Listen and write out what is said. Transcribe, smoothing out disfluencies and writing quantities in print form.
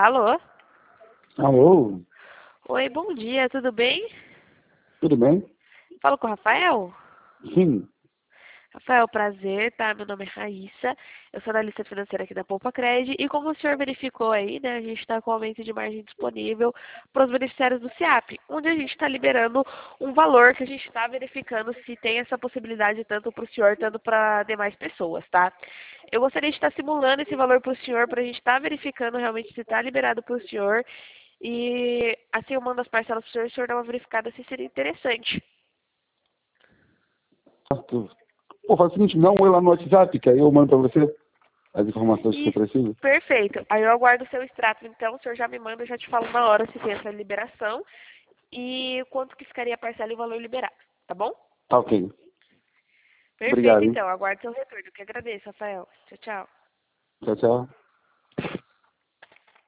Alô? Alô, Oi, bom dia, tudo bem? tudo bem? Falo com o Rafael? Sim. Rafael, prazer, tá? Meu nome é Raíssa, eu sou analista financeira aqui da Poupa Cred e como o senhor verificou aí, né, a gente está com aumento de margem disponível para os beneficiários do SIAP, onde a gente está liberando um valor que a gente está verificando se tem essa possibilidade tanto para o senhor, tanto para demais pessoas, tá? Eu gostaria de estar simulando esse valor para o senhor, para a gente estar verificando realmente se está liberado para o senhor e assim eu mando as parcelas para o senhor dar uma verificada se seria interessante. Arthur. Pô, faz o seguinte, dá um oi lá no WhatsApp, que aí eu mando pra você as informações que você E precisa. perfeito. Aí eu aguardo o seu extrato, então, o senhor já me manda, eu já te falo na hora se tem essa liberação e quanto que ficaria a parcela e o valor liberado, tá bom? Tá ok. Perfeito, Obrigado, hein? então, aguardo seu retorno. Eu que agradeço, Rafael. Tchau, tchau. Tchau, tchau.